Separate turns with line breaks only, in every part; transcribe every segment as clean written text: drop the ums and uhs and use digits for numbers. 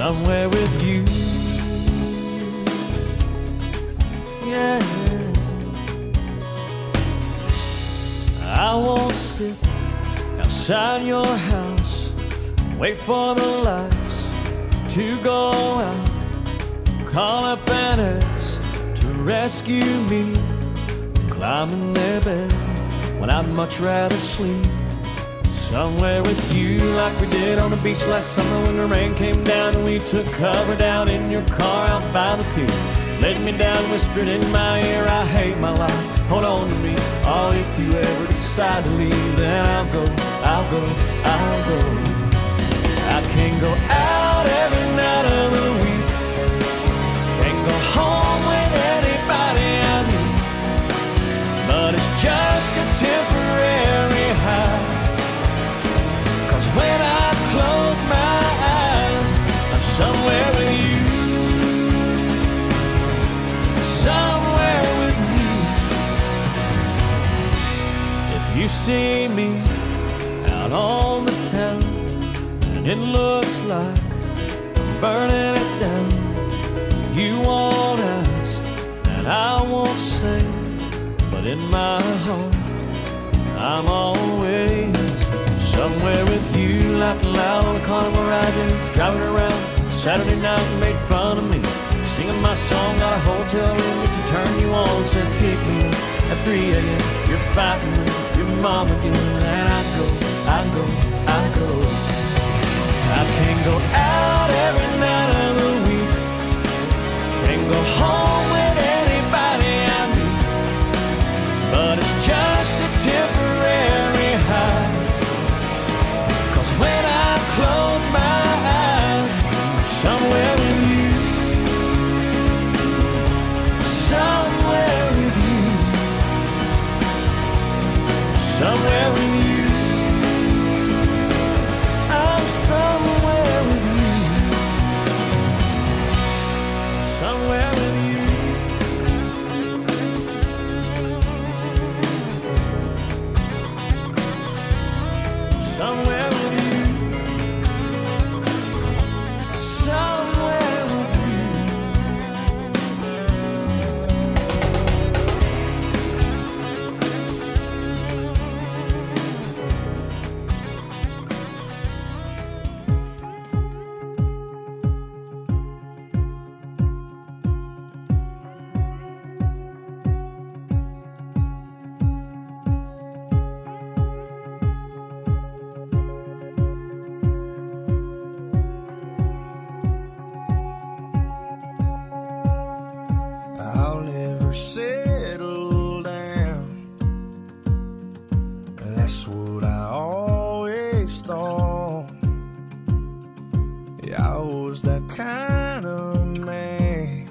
somewhere with you. Yeah, I won't sit outside your house, wait for the lights to go out, call up an ex to rescue me, climb in their bed when I'd much rather sleep somewhere with you, like we did on the beach last summer when the rain came down and we took cover down in your car out by the pier. Laid me down, whispered in my ear, I hate my life, hold on to me. Oh, if you ever decide to leave, then I'll go, I'll go, I'll go. I can't go out every night of the week, can't go home with anybody I meet, but it's just a temporary high. Cause when I close my eyes, I'm somewhere with you. Somewhere with you. If you see me out on the town and it looks like I'm burning it down, you won't ask and I won't say, but in my heart I'm always somewhere with you. Laughing loud on the carnival ride, driving around Saturday night and made fun of me, singing my song, got a hotel room just to turn you on. Said pick me up at 3 a.m. You're fighting with your mom again, and I go, I go, I go. I can't go out every night of the week, can't go home with anybody I meet, but it's just a temporary high. Cause when I close my eyes, I'm somewhere with you. Somewhere with you. Somewhere with you. I'm somewhere with you. Somewhere with you. Somewhere with you. Somewhere with you.
I'll never settle down, that's what I always thought. Yeah, I was that kind of man,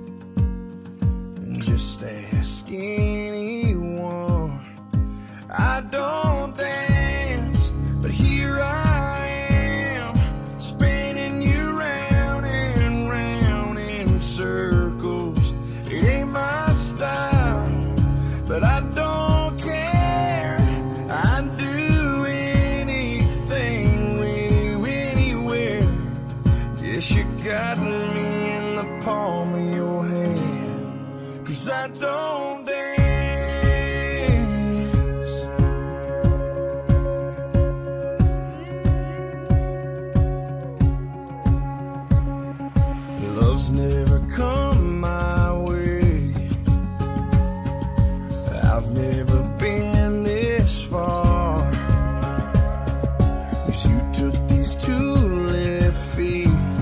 just ask anyone. I don't dance, but here I am, spinning you round and round in circles. It ain't my style, but I don't care. I'd do anything with you anywhere. Guess you got me in the palm of your hand, 'cause I don't dance. Love's never come my way, I've never been this far, 'cause you took these 2 left feet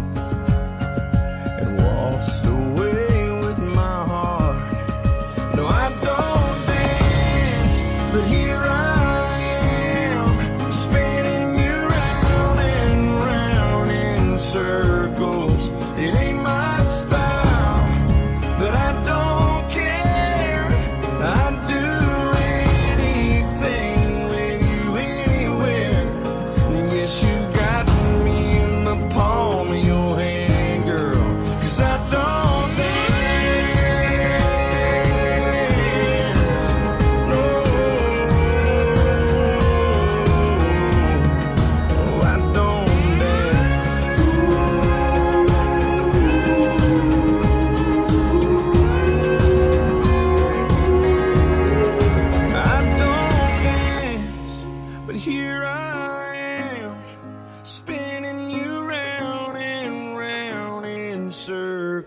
and waltzed away with my heart. No, I don't dance, but here I am, spinning you round and round in circles. It ain't my style, but I don't care. I'd do anything with you anywhere. Yes, you got me in the palm of your hand, girl, 'cause I don't dance. No, I don't dance. Ooh.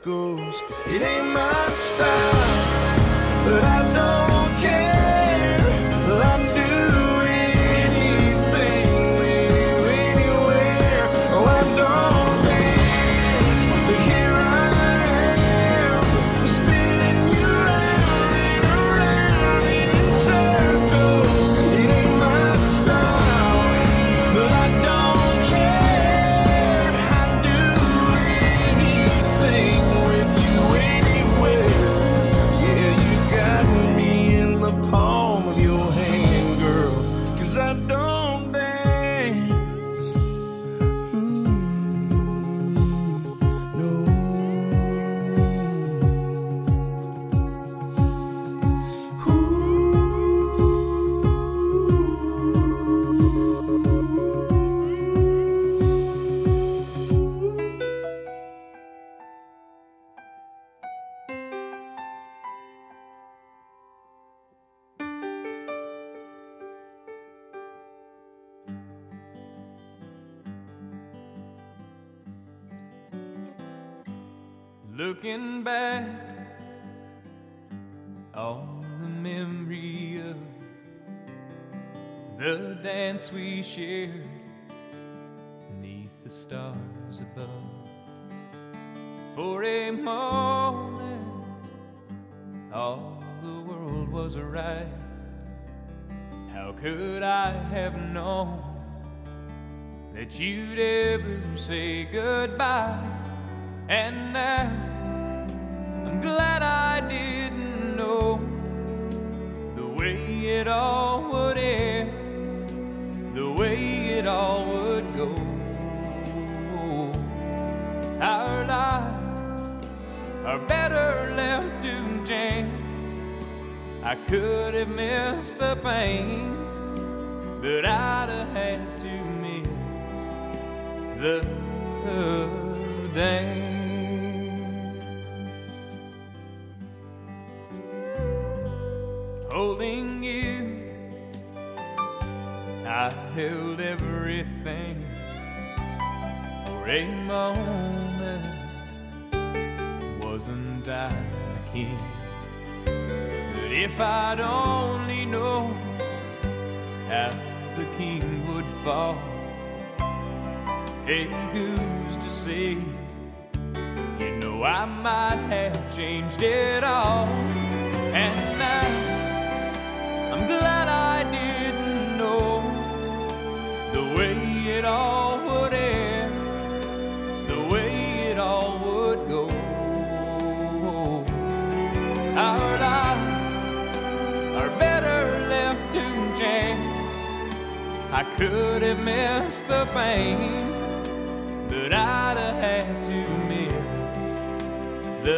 circles. It ain't my style, but I don't care. I'd do anything with you anywhere. Oh, I don't dance, but here I am, spinning you round and around in circles. It ain't my style, but I don't care. I'd do anything with you anywhere. Yeah, you got me in the palm of your hand, girl, 'cause I don't dance. No.
Looking back on the memory of the dance we shared beneath the stars above. For a moment, all the world was right. How could I have known that you'd ever say goodbye? And now I'm glad I didn't know the way it all would end, the way it all would go. Our lives are better left to chance. I could have missed the pain, but I'd have had to miss the dance. Holding you, I held everything for a moment. Wasn't I the king? But if I'd only known how the king would fall, hey, who's to say? You know I might have changed it all. And now I'm glad I didn't know the way it all would end, the way it all would go. Our lives are better left to chance. I could have missed the pain, but I'd have had to miss the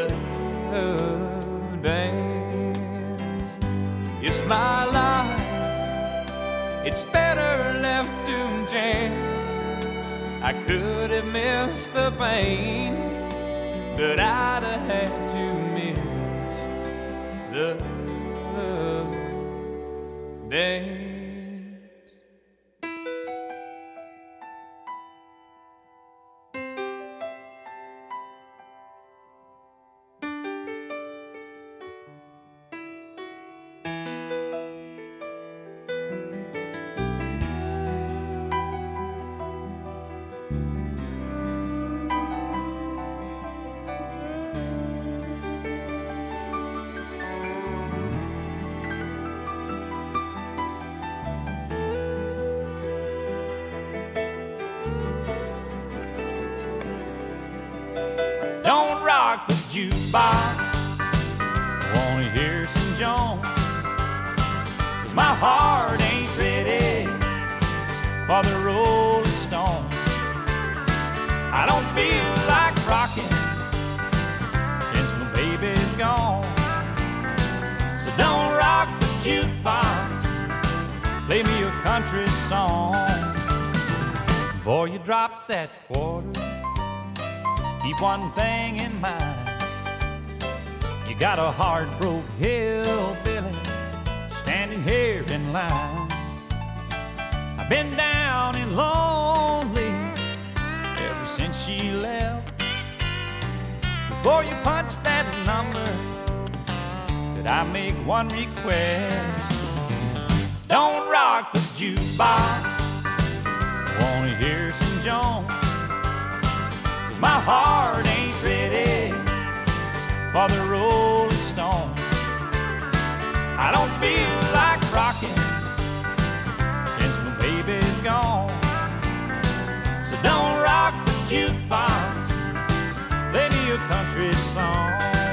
dance. It's my life, it's better left to chance. I could have missed the pain, but I'd have had to miss the dance. Don't rock the jukebox, I wanna hear some Jones, 'cause my heart ain't ready for the Rolling Stones. I don't feel like rocking since my baby's gone. So don't rock the jukebox, play me a country song. Before you drop that quarter, keep one thing in mind. You got a heart-broke hillbilly standing here in line. I've been down and lonely ever since she left. Before you punch that number, could I make one request? Don't rock the jukebox, I wanna hear some Jones, 'cause my heart ain't ready for the Rolling Stones. I don't feel like rocking since my baby's gone. So don't rock the jukebox, play me a country song.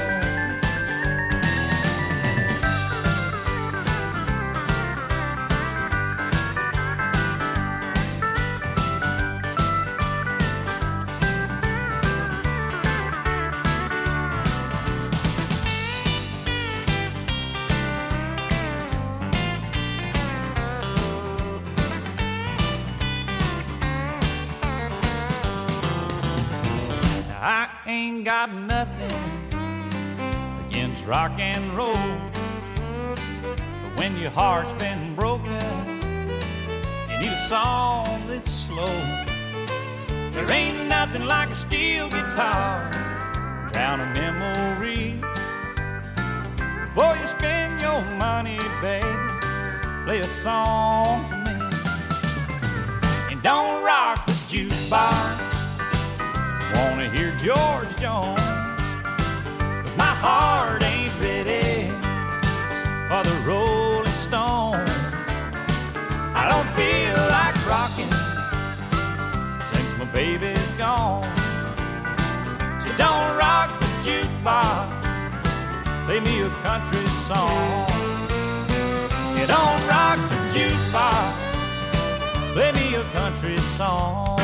I ain't got nothing against rock and roll, but when your heart's been broken, you need a song that's slow. There ain't nothing like a steel guitar, drown a memory. Before you spend your money, baby, play a song for me. And don't rock the jukebox, wanna hear George Jones, 'cause my heart ain't ready for the Rolling Stone. I don't feel like rocking since my baby's gone. So don't rock the jukebox, play me a country song. You don't rock the jukebox, play me a country song.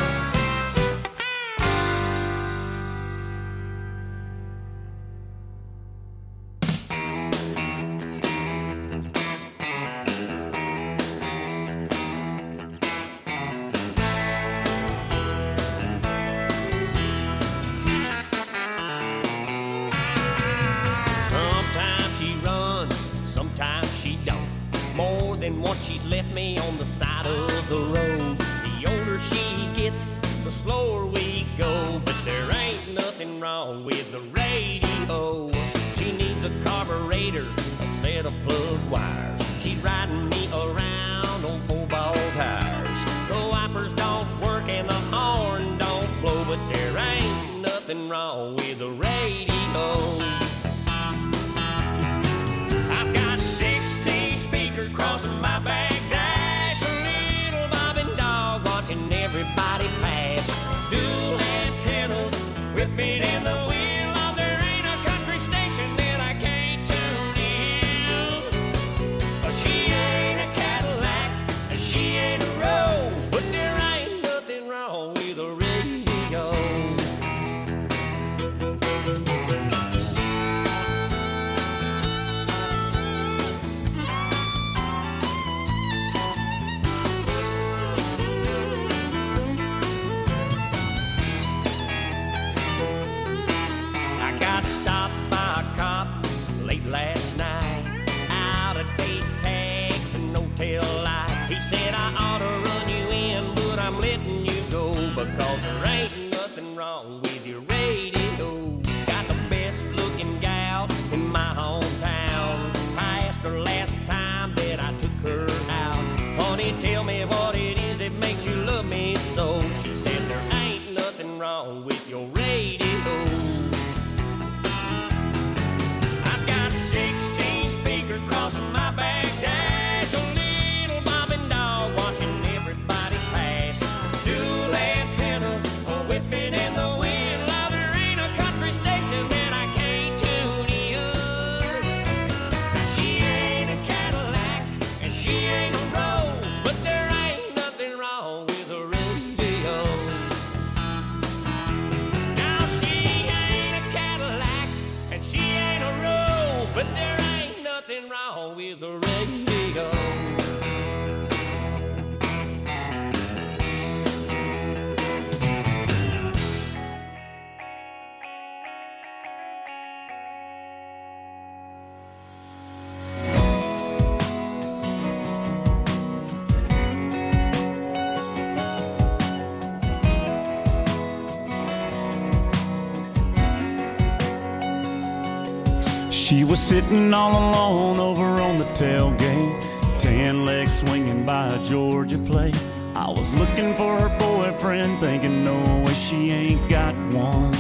Once she's left me on the side of the road. The older she gets, the slower we go. But there ain't nothing wrong with the radio. She needs a carburetor, a set of plug wires. She's riding me around on 4-ball tires. The wipers don't work and the horn don't blow, but there ain't nothing wrong with the radio. I've got 16 speakers crossing my back dash, a little bobbing dog watching everybody pass. Dual antennas whipping in the wind. Oh, there ain't a country station that I can't tune in. She ain't a Cadillac and she ain't a Rose, but there ain't nothing wrong with a radio. Last night, out of date tags and no tail lights. He said I ought to run you in, but I'm letting you go, because there ain't nothing wrong with your radio. Got the best looking gal in my hometown. I asked her last time that I took her out, honey, tell me what it is that makes you love me so. She said there ain't nothing wrong with your radio. Crossing my back dash, a little bobbing dog watching everybody pass. Dual antennas
She was sitting all alone over on the tailgate, tan legs swinging by a Georgia plate. I was looking for her boyfriend, thinking no way she ain't got one.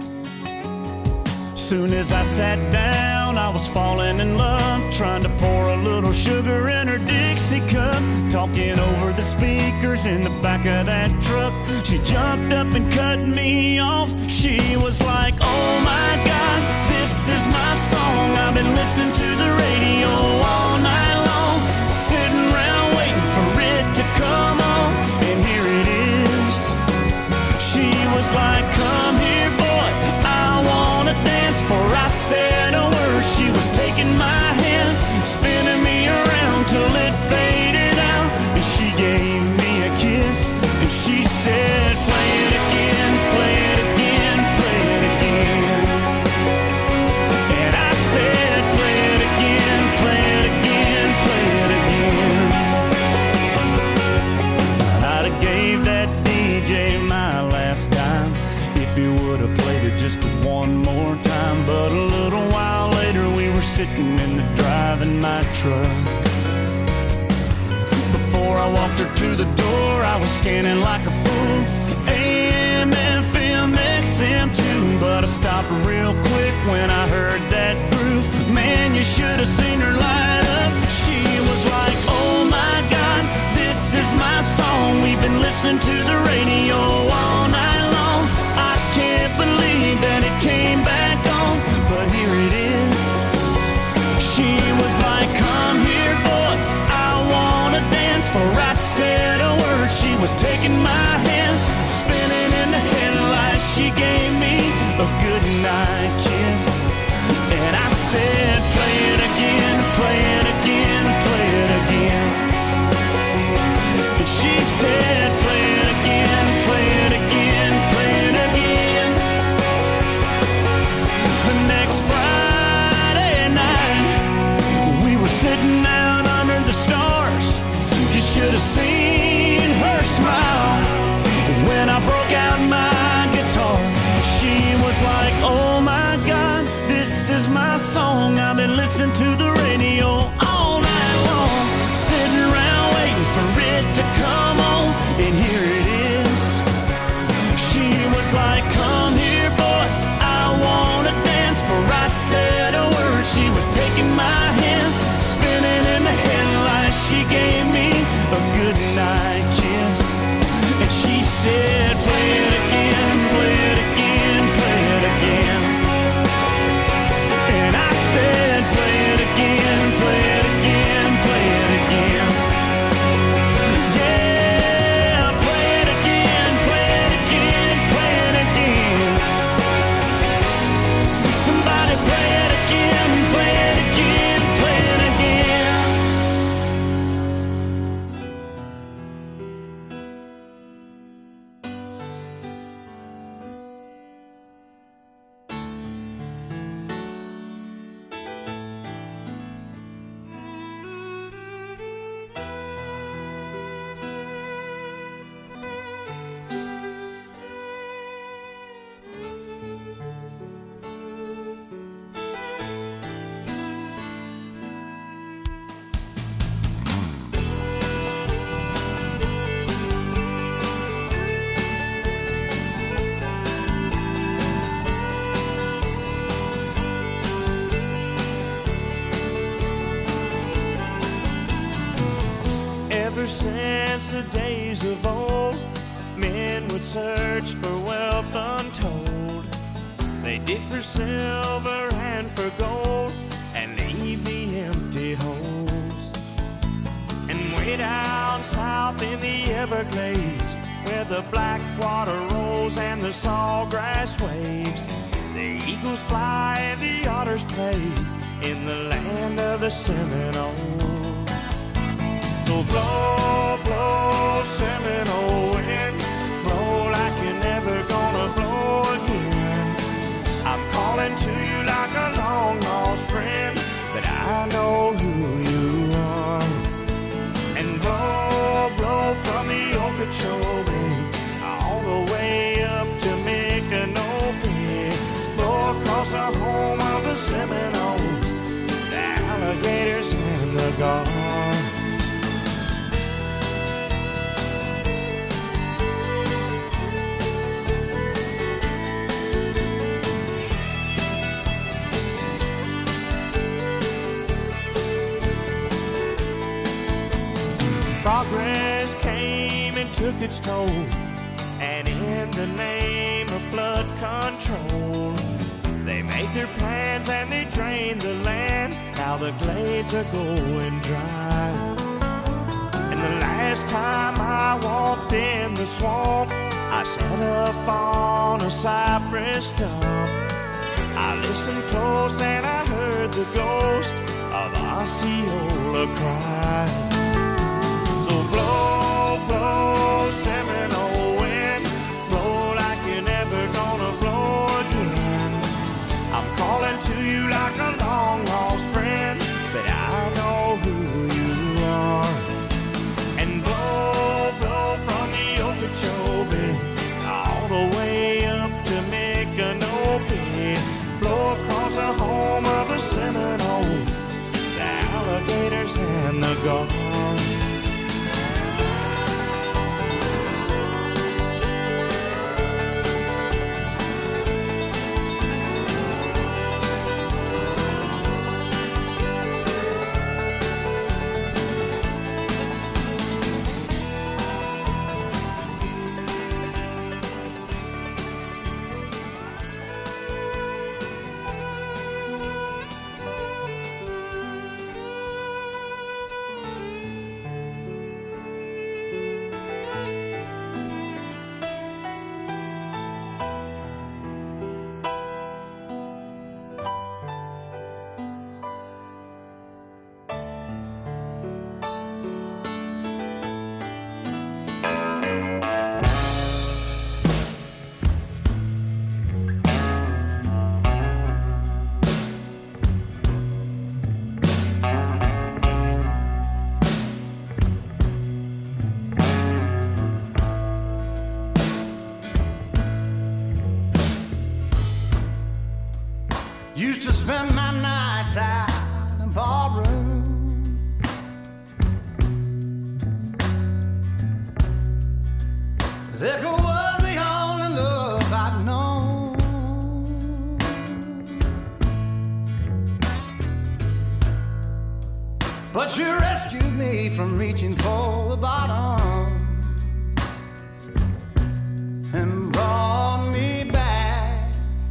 Soon as I sat down, I was falling in love, trying to pour a little sugar in her Dixie cup, talking over the speakers in the back of that truck. She jumped up and cut me off. She was like, oh my God, this is my song. I've been listening to the radio all night long, sitting around waiting for it to come on, and here it is. She was like, come here, boy, I wanna dance. For I said a word, she was taking my hand, spinning me around till it faded out. And she gave me a kiss, and she said, play it again, play it again, play it again. And I said, play it again, play it again, play it again. I'd have gave that DJ my last dime if he would have played it just one more time. But a little while later we were sitting in the drive in my truck. Before I walked her to the door, I was scanning like a fool, AM, FM, XM too. But I stopped real quick when I heard that groove. Man, you should have seen her light up. She was like, oh my God, this is my song. We've been listening to the radio all night long. I can't believe that it came back on, but here it is. She was like, come here, boy, I wanna dance. For I said a word, she was taking my hand, spinning in the headlights. She gave me a good night kiss, and I said, play it again, play it again, play it again. And she said, play it again, play it again, play it again. The next Friday night, we were sitting out under the stars. You should have seen her smile when I broke out my guitar. She was like, oh my God, this is my song. I've been listening to the radio all night long, sitting around waiting for it to come on, and here it is. She was like, come here, boy, I wanna dance. For I said a word, she was taking my hand, spinning in the headlights. She gave me a good night kiss, and she said, play it again, play it again, play it again. And I said, play it again, play it again, play it again. Yeah, play it again, play it again, play it again. Somebody play it again, play it again, play it again.
Ever since the days of old, men would search for wealth untold. They dig for silver and for gold, and leave the empty holes. And way down south in the Everglades, where the black water rolls and the sawgrass waves, the eagles fly and the otters play in the land of the Seminole. So blow, blow, Seminole wind, blow like you're never gonna blow again. I'm calling to you like a long lost friend, but I know who you are. And blow, blow from the Okeechobee all the way up to Micanopy, blow across the home of the Seminoles gone. Progress came and took its toll, and in the name of flood control, they made their plans and they drained the land. Now the glades are going dry. And the last time I walked in the swamp, I sat up on a cypress stump. I listened close and I heard the ghost of Osceola cry. So blow, blow, Seminole wind, blow like you're never gonna blow again. I'm calling to you like a long-lost friend, but I know who you are. And blow, blow from the Okeechobee all the way up to Micanopy. Blow across the home of the Seminoles, the alligators and the gulls.
Used to spend my nights out in ballroom. Liquor was the only love I'd known. But you rescued me from reaching for the bottom and brought me back,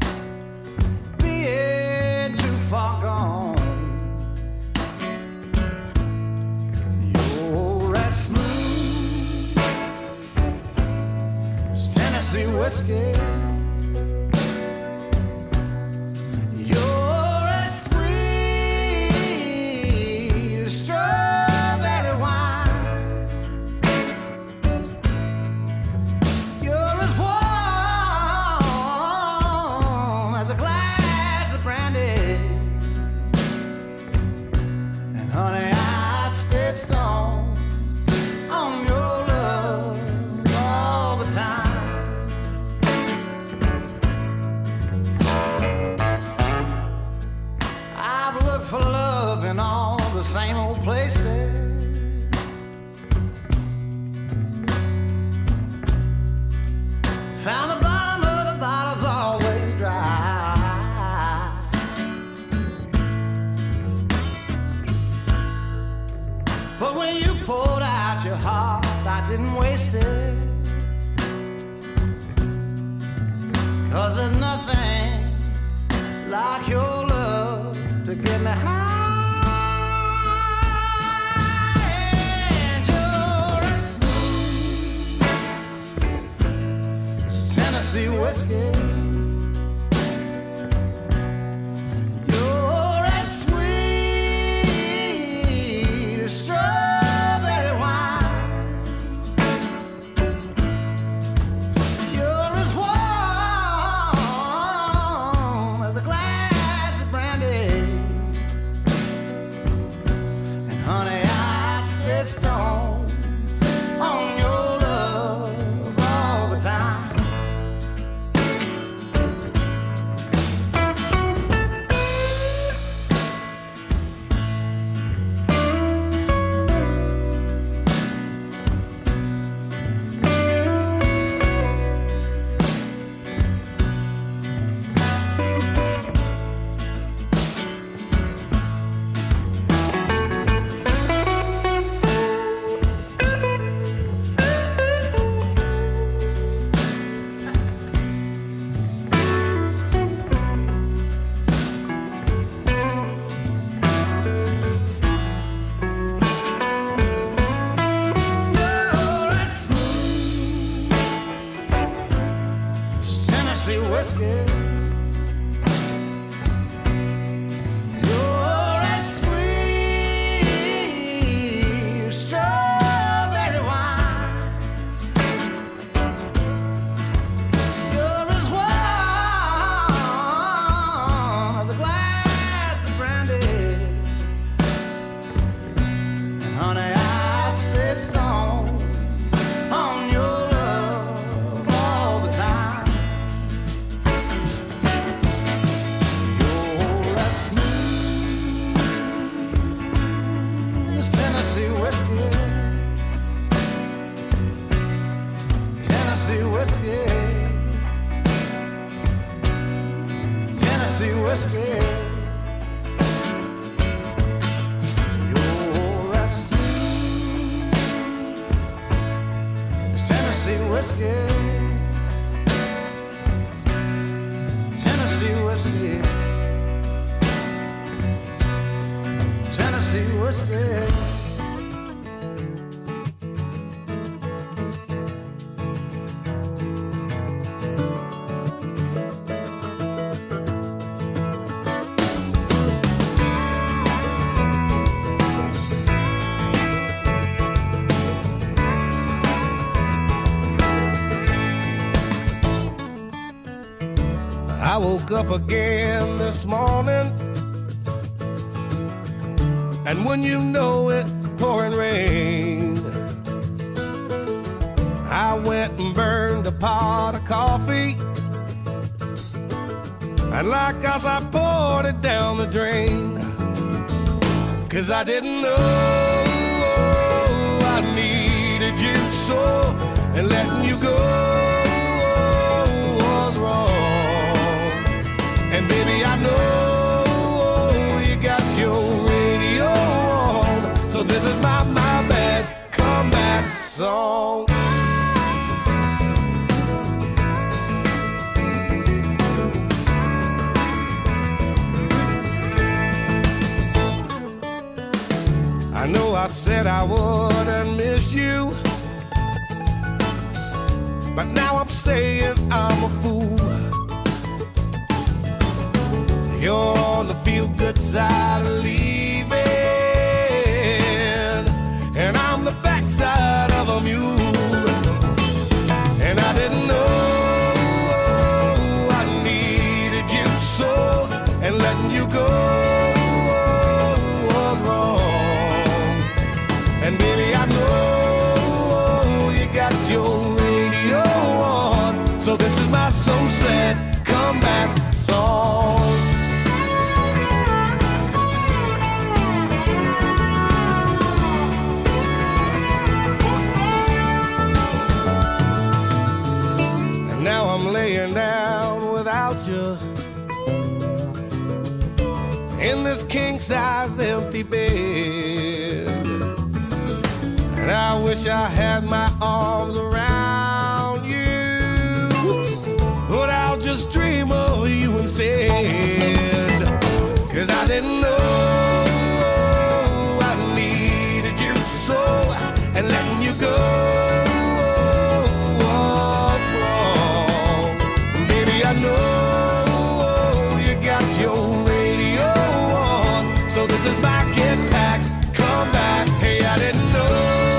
being too far gone. You're as smooth as Tennessee whiskey. You're as sweet as strawberry wine. You're as warm as a glass of brandy. And honey, I stay stoned on your love all the time. I've looked for love in all the same old places. Found the bottom of the bottle's always dry. But when you poured out your heart, I didn't waste it. 'Cause there's nothing like your love to get me high. And you're as smooth as Tennessee whiskey. You're as sweet as strawberry wine. You're as warm as a glass of brandy. And honey, I stay stoned on your love all the time. whiskey. You're as sweet as strawberry wine. You're as warm as a glass of brandy. And honey, I stay stoned on your love all the time. You're as smooth as Tennessee whiskey. Tennessee whiskey. Tennessee whiskey. You're as smooth as Tennessee whiskey. Tennessee whiskey. Tennessee whiskey.
I woke up again this morning, and when you know it, pouring rain. I went and burned a pot of coffee, and like us, I poured it down the drain. 'Cause I didn't know I needed you so, and letting you go was wrong. And baby, I know you got your radio on, so this is my bad comeback song. I know I said I wouldn't miss you, but now I'm saying I'm a fool. You're on the feel-good side of leaving, and I'm the backside of a mule. And I didn't know I needed you so, and letting you go was wrong. And baby, I know you got your radio on, so this is my so sad comeback song. Now I'm laying down without you in this king-size empty bed, and I wish I had my arms around you, but I'll just dream of you instead. 'Cause I didn't know I needed you so, and letting you go I know you got your radio on, so this is my get back, come back. Hey, I didn't know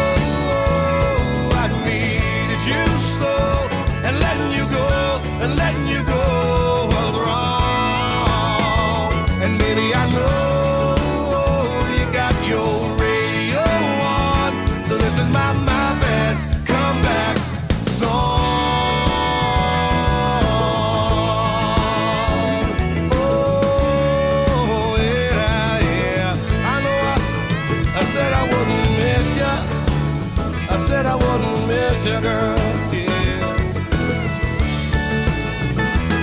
I needed you so, and letting you go was wrong. And baby, I know you got your radio on, so this is my bad comeback song. I wouldn't miss you, girl, yeah.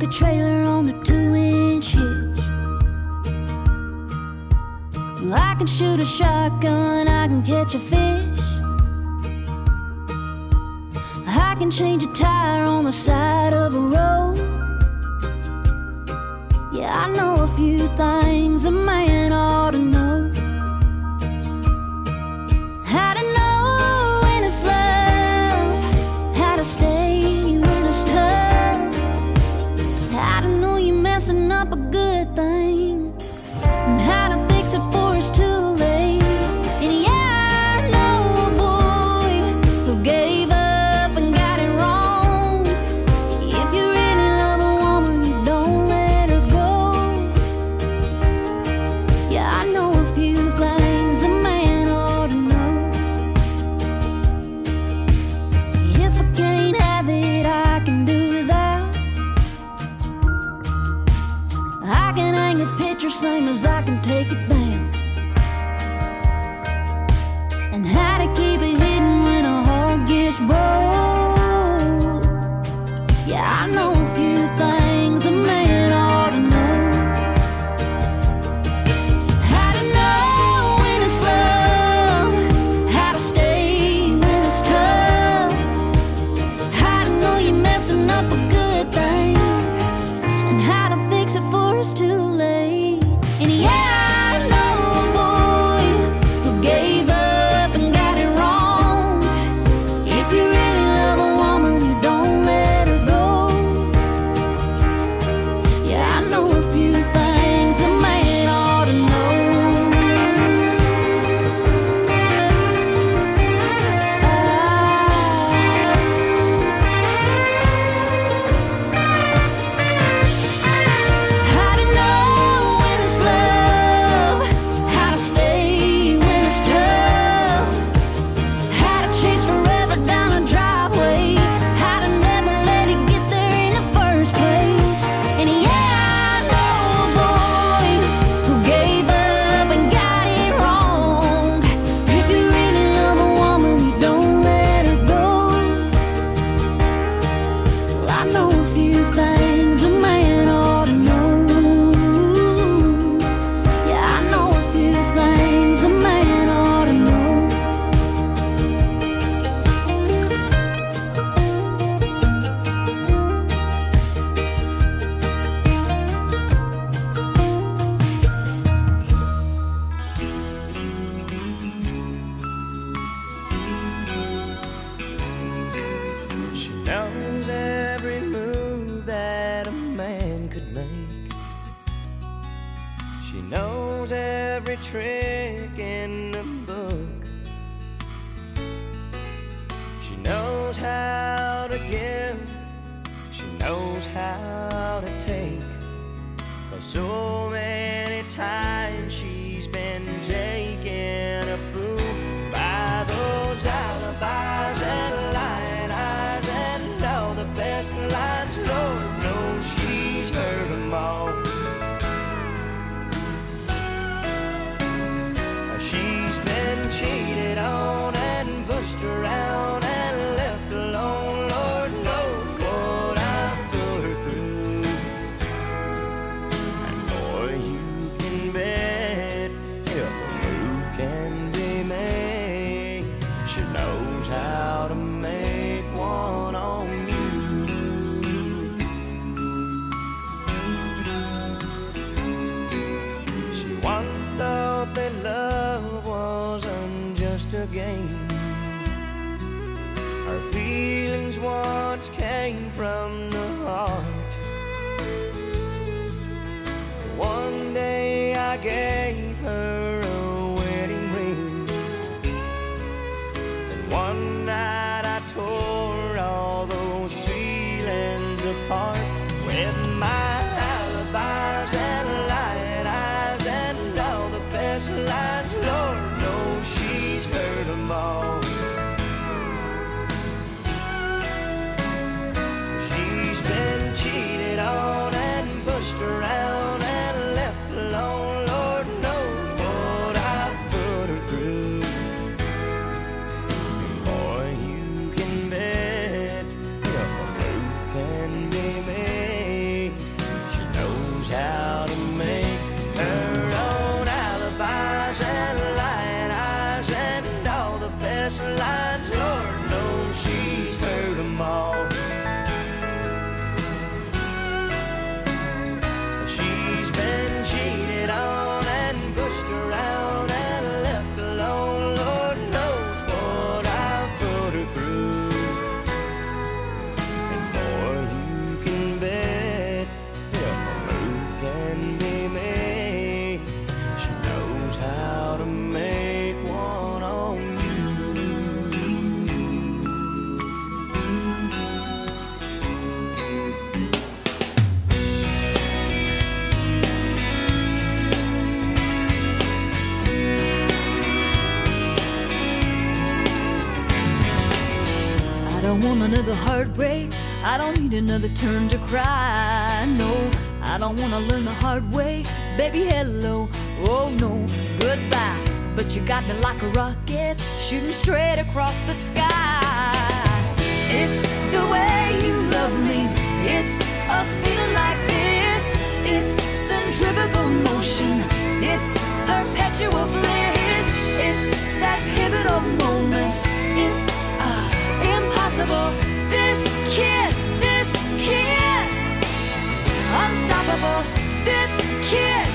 trailer on the 2-inch hitch. I can shoot a shotgun, I can catch a fish. I can change a tire on the side of a road. Yeah, I know a few things a man ought to know. How to know when it's love, how to stay when it's tough, how to know you're messing up a good thing, and how to fix it before it's too late. And yeah, I know a boy who gave up and got it wrong. If you really love a woman, you don't let her go. Yeah, I know a few things a man ought to know. If I can't have it, I can do without. I can hang a picture same as I can take it down. And how to keep it hidden when a heart gets broke. Yeah, I know a few things a man ought to know. How to know when it's love, how to stay when it's tough, how to know you're messing up a good thing, and how to fix it before it's too late. And yeah, I know a boy who gave up and got it wrong. If you really love a woman, you don't let her go. Yeah, I know a few things a man ought to know. How to know when it's love, how to stay when it's tough, how to chase forever down a driveway, how to never let it get there in the first place. And yeah, I know a boy who gave up and got it wrong. If you really love a woman, you don't let her go. Well, I know a few things a man ought to know. Yeah, I know a few things a man ought to know.
She knows every move that a man could make. She knows every trick in the book. She knows how to give, she knows how to take. 'Cause so many times she's been taken a fool by those alibis and lying eyes and all the best lines. Lord knows she's heard them all. She's been cheated on and pushed around and left alone. Lord knows what I've put her through. And boy, you can bet if a move can be made, she knows how to make one on you. She once thought that love wasn't just a game. Her feelings once came from the heart. One day I gave her a wedding ring, and one night I tore all those feelings apart with my alibis and lying eyes and all the best lines. Lord knows she's heard them all. She's been cheated on and pushed around and left alone. Lord knows what I've put her through. And boy, you can bet if a move can be made,
don't want another heartbreak. I don't need another turn to cry. No, I don't wanna learn the hard way. Baby, hello, oh no, goodbye. But you got me like a rocket, shooting straight across the sky. It's the way you love me. It's a feeling like this. It's centrifugal motion. It's perpetual bliss. It's that pivotal moment. It's impossible. This kiss, unstoppable. This kiss.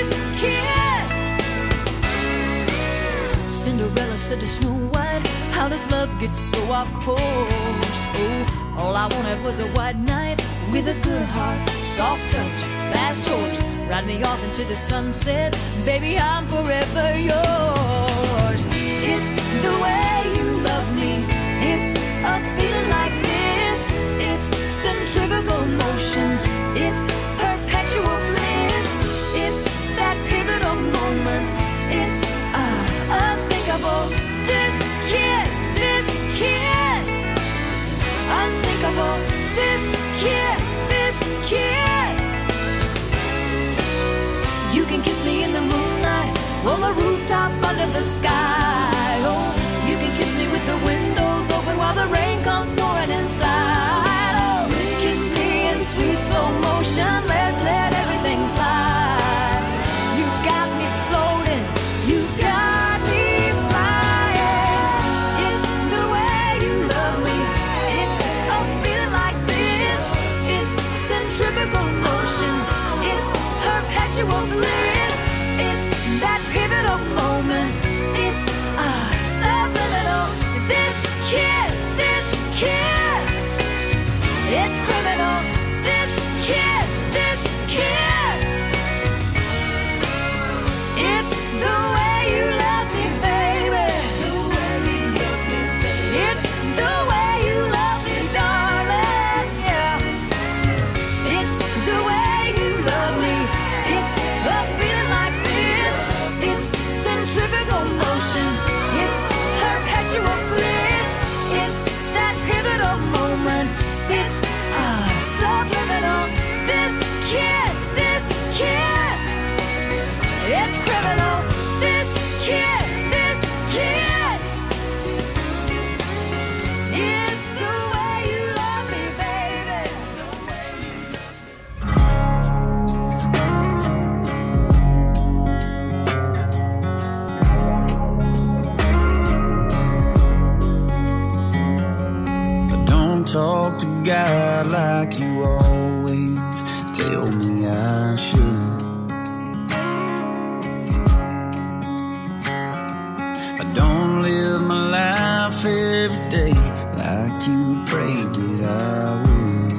Cinderella said to Snow White, how does love get so off course? Oh, all I wanted was a white knight with a good heart, soft touch, fast horse. Ride me off into the sunset, baby, I'm forever yours. It's the way you love me. It's a feeling like this. It's centrifugal motion. It's perpetual bliss. It's that pivotal moment. It's unthinkable. This kiss, unsinkable. This kiss. You can kiss me in the moonlight, on the rooftop under the sky. Oh, you can kiss me with the windows open while the rain comes pouring inside. Oh, kiss me in sweet slow motion. Let's let everything slide. You got me floating. You got me flying. It's the way you love me. It's a feeling like this. It's centrifugal motion. It's perpetual bliss. It's that pivotal moment. It's subliminal. This kiss. It's criminal. This kiss. It's the way you love me, baby. It's the way you love me, darling. Yeah. It's the way you love me. It's a feeling like this. It's centrifugal motion. It's perpetual bliss. It's that pivotal moment. It's subliminal. This kiss. It's criminal. This kiss. It's the way you love me, baby. The way
I don't talk to God like you always tell me I should. I don't live my life every day like you prayed that I would.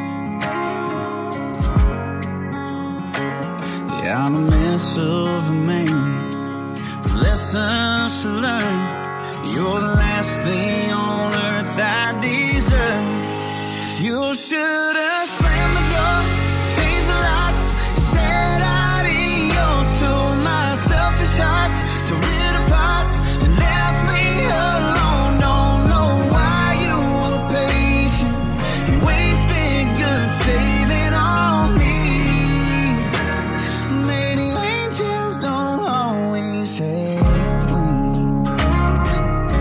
Yeah, I'm a mess of a man with lessons to learn. You're the last thing on earth I deserve. You should have slammed the door, changed the lock, and said adios to my selfish heart, to rid apart and left me alone. Don't know why you were patient and wasted good saving on me. Maybe angels don't always have wings.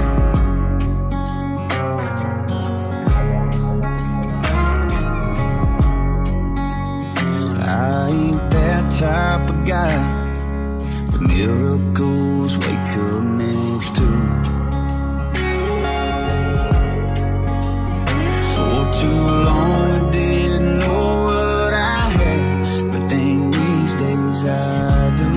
I ain't that type of guy with miracles wake up next to. For too long I didn't know what I had, but then these days I do.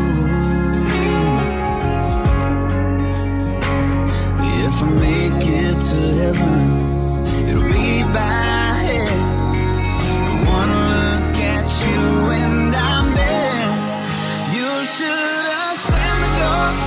If I make it to heaven, it'll be by head. One look at you and I'm there. You should have slammed the door,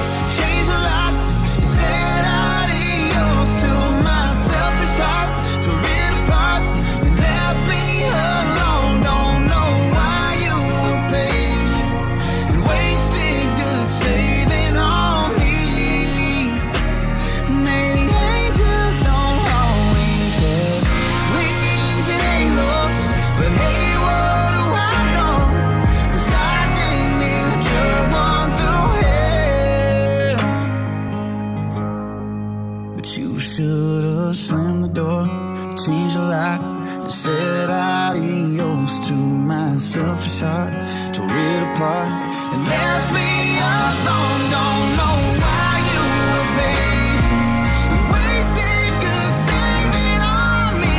should've slammed the door, changed the lock, and said adios to my selfish heart. Tore it apart and left me alone. Don't know why you were patient and wasted good saving on me.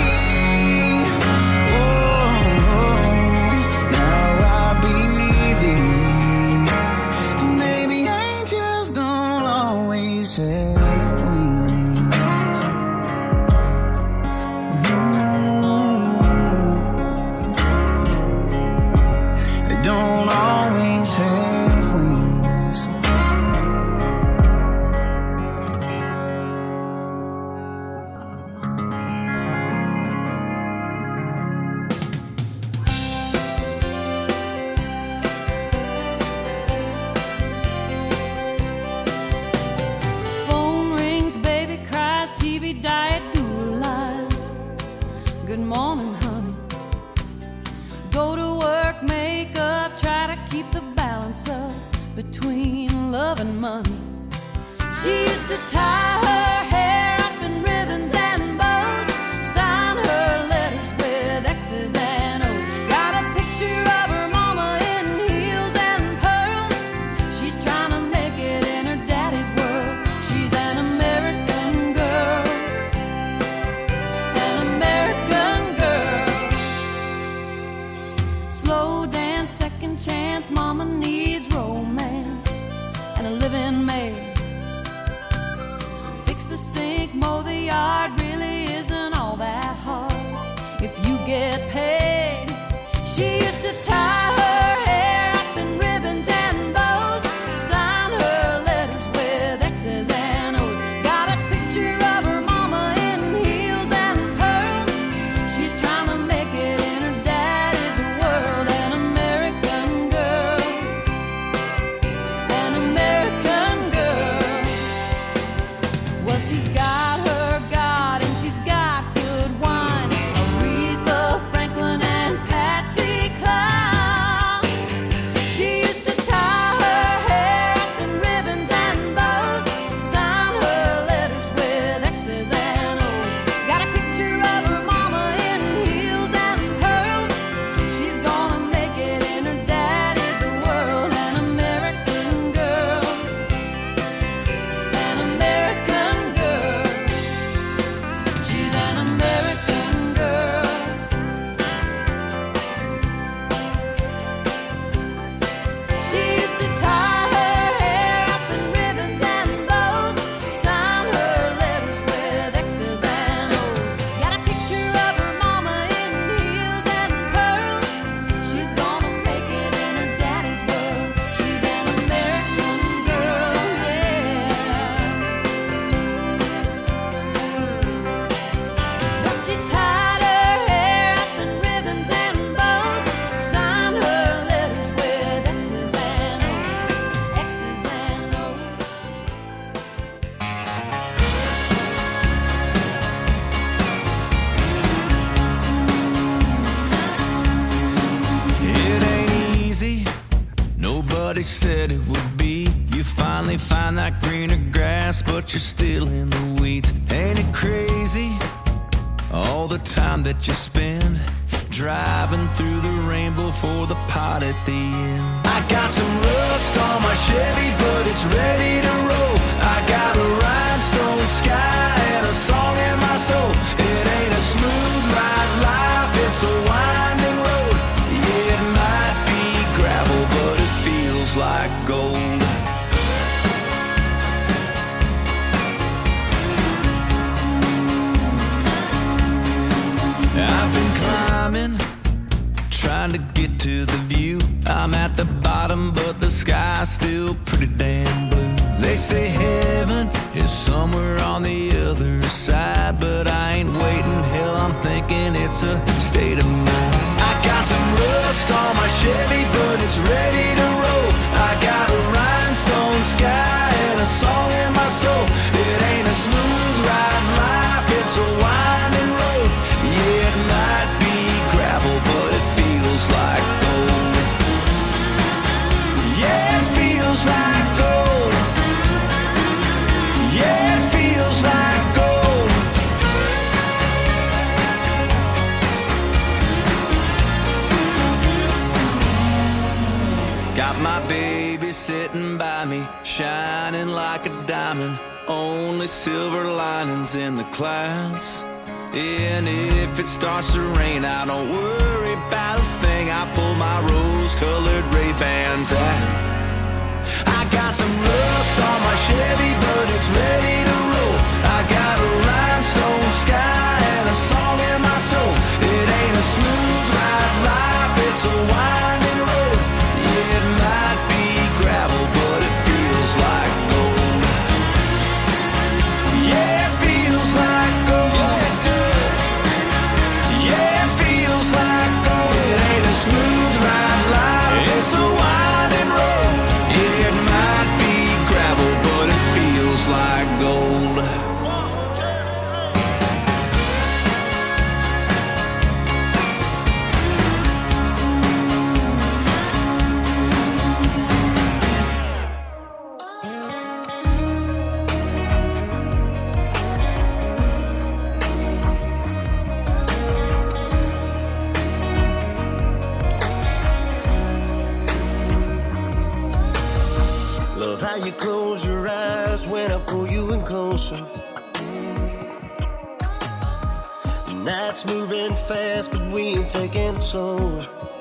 Oh, now I believe maybe angels don't always have wings. They don't always have wings.
Phone rings, baby cries, TV diet, Google lies. Good morning, honey. Go to work, make up, try to keep the balance up between love and money. She used to tie her hair up in ribbons and bows, sign her letters with X's and O's. Got a picture of her mama in heels and pearls. She's trying to make it in her daddy's world. She's an American girl, an American girl. Slow dance, second chance, mama needs romance and a living maid. Fix the sink, mow the yard, really isn't all that hard if you get paid. She used to tie her hair up in ribbons and bows, sign her letters with X's and O's. Got a picture of her mama in heels and pearls. She's trying to make it in her daddy's world. An American girl, an American girl. Well, she's got her God and she's got good wine. Aretha Franklin and Patsy Cline. She used to tie her hair up in ribbons and bows, sign her letters with X's and O's. Got a picture of her mama in heels and pearls. She's gonna make it in her daddy's world. An American girl, an American girl. She's an American girl. She used to tie her hair up in ribbons and bows, sign her letters with X's and O's. Got a picture of her mama in heels and pearls. She's gonna make it in her daddy's world. She's an American girl, yeah. But she tied her hair up in ribbons and bows, signed her letters with X's and O's, X's and O's.
It ain't easy, nobody said it would be. You finally find that greener grass, but you're still in the weeds. Ain't it crazy, all the time that you spend driving through the rainbow for the pot at the end? I got some rust on my Chevy, but it's ready to roll. I got a rhinestone sky and a song in my soul. It ain't a smooth ride life, it's a winding road. Yeah, it might be gravel, but it feels like gold. I've been climbing, trying to get to the view. I'm at the bottom, but the sky's still pretty damn blue. They say heaven is somewhere on the other side, but I ain't waiting. Hell, I'm thinking it's a state of mind. I got some rust on my Chevy, but it's ready to roll. I got a rhinestone sky and a song in my soul. It ain't a smooth ride life, it's a winding road. Yeah, it might be gravel, but it feels like gold. Yeah, it feels like gold. Yeah, it feels like gold. shining like a diamond, only silver linings in the clouds. And if it starts to rain, I don't worry about a thing. I pull my rose-colored Ray-Bans out. I got some rust on my Chevy, but it's ready to roll. I got a rhinestone sky and a song in my soul. It ain't a smooth ride life, it's a winding road. Yeah, it might be gravel, but it feels like gold. Yeah, it feels like gold. It does. Yeah, it feels like gold. It ain't a smooth ride life, it's a winding road. Yeah, it might be gravel, but it feels like gold.
Love how you close your eyes when I pull you in closer. The night's moving fast, but we ain't taking it slow.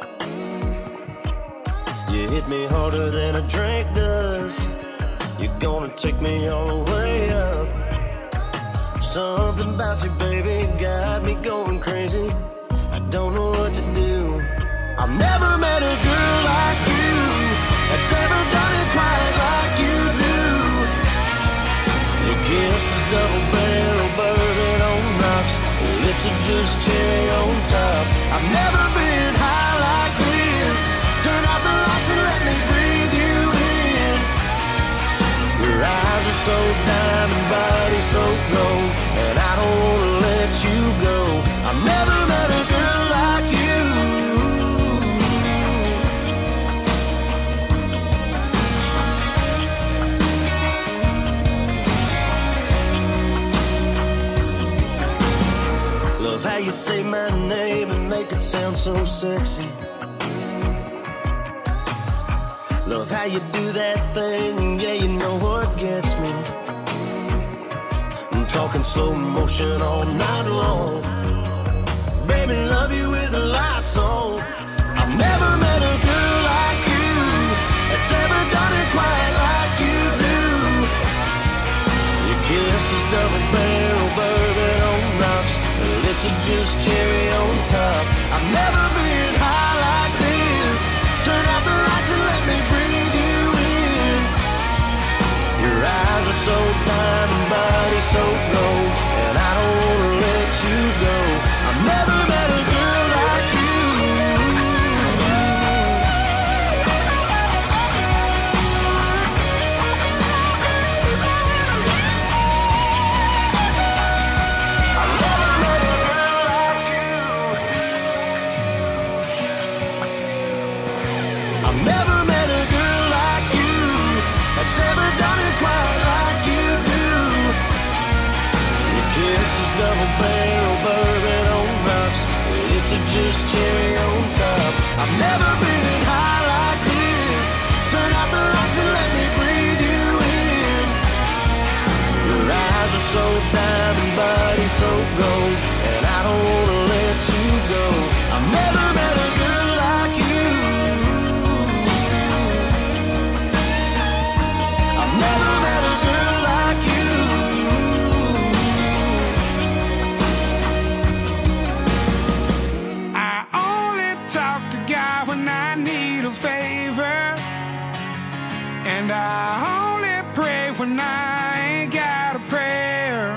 You hit me harder than a drink does. You're gonna take me all the way up. Something about you, baby, got me going crazy. I don't know what to do. I've never met a girl like you that's ever done it quite like you do. Your kiss is double barrel bourbon on rocks. Your lips are just cherry on top. I've never been high like this. Turn out the lights and let me breathe you in. Your eyes are so diamond, body so gold, and I don't wanna let you go. I've never met a girl like you. Love how you say my name and make it sound so sexy. Love how you do that thing, yeah, you know what gets me. I'm talking slow motion all night long. Baby, love you with the lights on. I've never met a girl like you that's ever done it quite like you do. Your kiss is double barrel bourbon on rocks. Your lips are just cherry on top. I've never been high like this. Turn out the lights and let me breathe you in. Your eyes are so diamond, body so gold, and I don't wanna let you go. I've never met a girl like you. I've never met a girl like you that's ever done it quite like you do. Your kiss is double barrel bourbon on rocks. Your lips are just cherry on top. I've never been high like this. Turn out the lights and let me breathe you in. Your eyes are so diamond, body so gold, and I don't wanna let you go. I've never met a girl like you. I've never met a girl like you.
I only talk to God when I need a favor, and I only pray when I ain't got a prayer.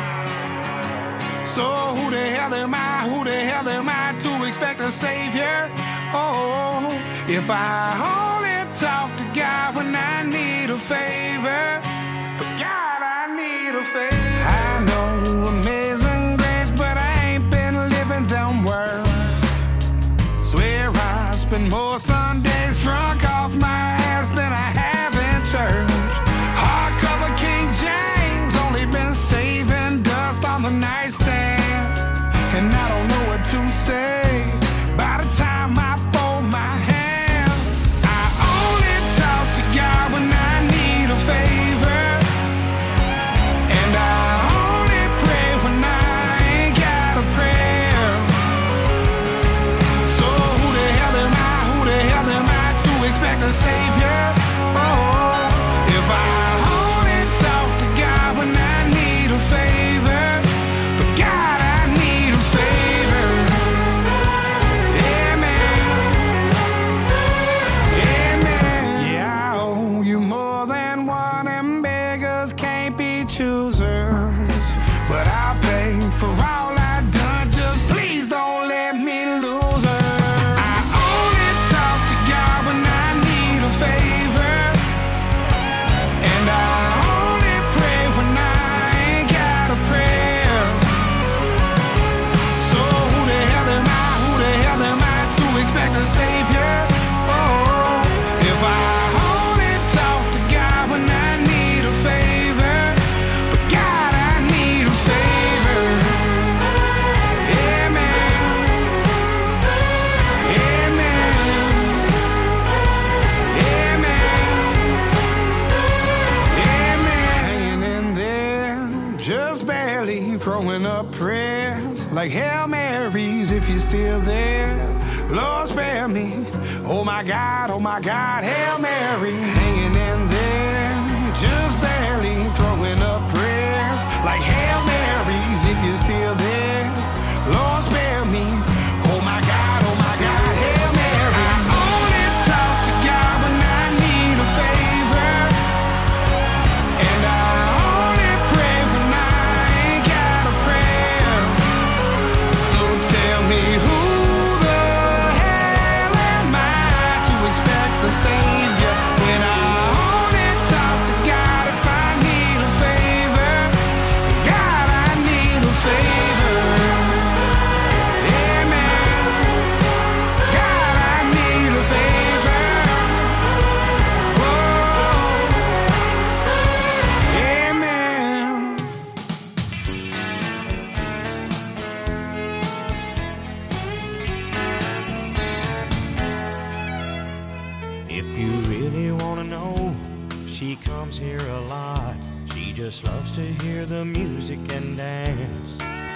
So who the hell am I? Who the hell am I to expect a savior? Oh, if I only talk to God when I need a favor, God, I need a favor. I know amazing grace, but I ain't been living them words. Swear I spend more Sundays drunk off my ass than I have in church. Hardcover King James, only been saving dust on the nightstand, and I don't know what to say by the time I fold my hands. I only talk to God when I need and one, and beggars can't be choosers. But I'll pay for all I've done, just please don't let me lose her. I only talk to God when I need a favor, and I only pray when I ain't got a prayer. So who the hell am I to expect a savior? Oh, if I only talk to God when I need a favor, but God, I need a favor. Amen. Amen. Amen. Amen. Hanging in there, just barely throwing up prayers like Hail Marys if you're still there. Lord, spare me. Oh my God, Hail Mary. Hanging in there, just barely throwing up prayers like Hail Marys if you're still there. Lord, spare me. Oh my God, Hail Mary. I only talk to God when I need a favor, and I only pray when I ain't got a prayer. So tell me who expect the savior when I only talk to God if I need a favor. God, I need a favor. Amen. God, I need a favor. Whoa. Amen.
If you really wanna know, she comes here a lot. She just loves to hear the music and dance.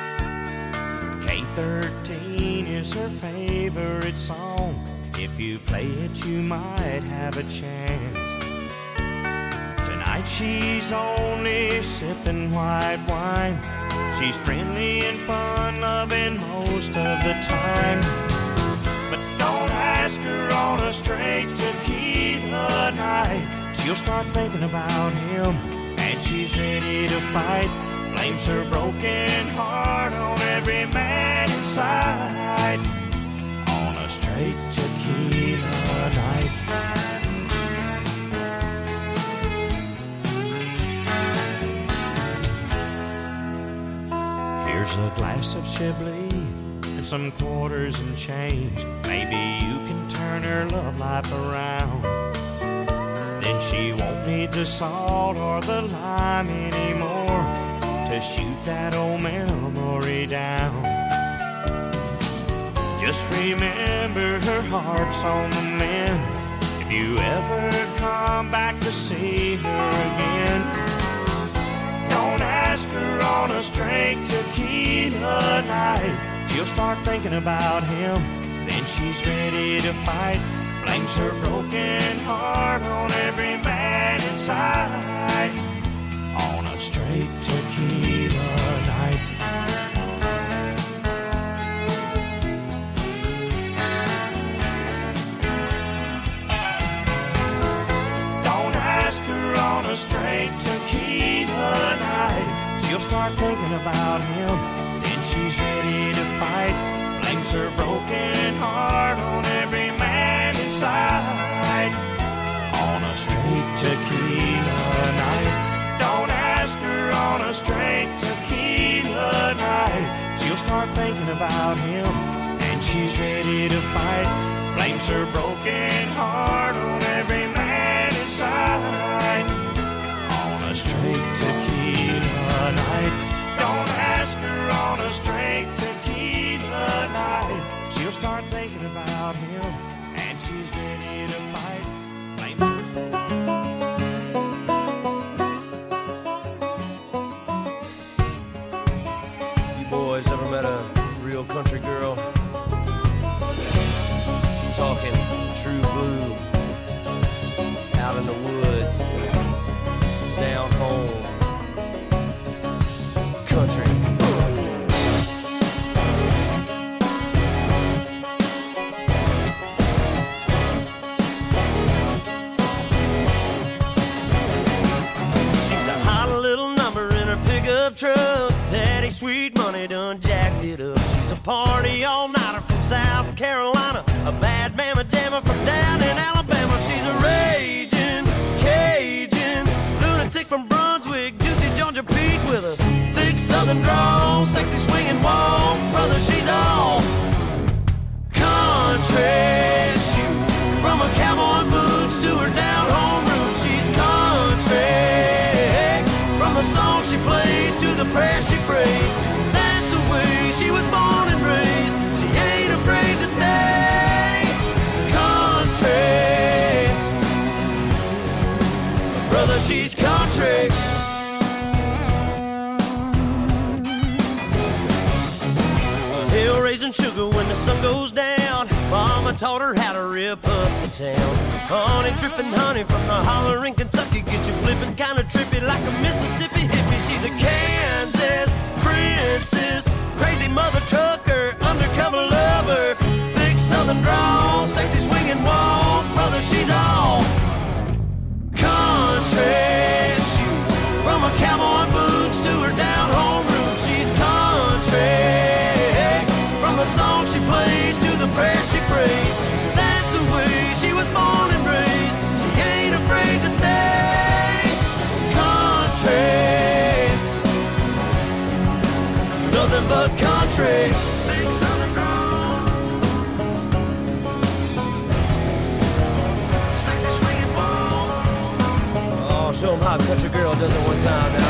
K13 is her favorite song. If you play it, you might have a chance. Tonight she's only sipping white wine. She's friendly and fun-loving most of the time. But don't ask her on a straight tequila night. She'll start thinking about him, and she's ready to fight. Blames her broken heart on every man inside. On a straight tequila night. Here's a glass of Chablis and some quarters and change. Maybe you can turn her love life around. Then she won't need the salt or the lime anymore to shoot that old memory down. Just remember her heart's on the mend if you ever come back to see her again. Don't ask her on a straight tequila night. She'll start thinking about him, then she's ready to fight. Blames her broken heart on every man inside. On a straight tequila night. Don't ask her on a straight tequila night. She'll start thinking about him, then she's ready to fight. Blames her broken heart on every man inside. On a straight tequila night. Don't ask her on a straight tequila night. She'll start thinking about him, and she's ready to fight. Blames her broken heart on every man inside. On a straight tequila night. Don't ask her on a straight tequila night. She'll start thinking about him, and she's ready to fight.
You boys ever met a real country girl? Talking true blue, out in the woods, down home.
pickup truck. Daddy Sweet Money done jacked it up. She's a party all-nighter from South Carolina, a bad mamma jammer from down in Alabama. She's a raging Cajun lunatic from Brunswick, juicy Georgia peach with a thick southern drawl, sexy swinging walk. Brother, she's all country. Shoot, from her cowboy boots to her down-home roots, she's country. From the song she plays to the prayer she prays, that's the way she was born and raised. She ain't afraid to stay country. Brother, she's country. Hill raising sugar when the sun goes down. Mama taught her how to rip up the town. Honey dripping honey from the holler in Kentucky, get you flipping kind of trippy like a Mississippi hippie. She's a Kansas princess, crazy mother trucker, undercover lover, thick southern drawl, sexy swinging walk. Brother, she's all country. Shoot, from her cowboy boots to her down-home roots, she's country. From the song she plays to the prayer she prays, that's the way she was born and raised. She ain't afraid to stay country. Nothing but country. Oh, show them how a country girl does it one time now.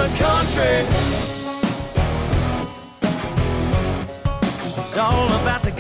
Country. She's all about the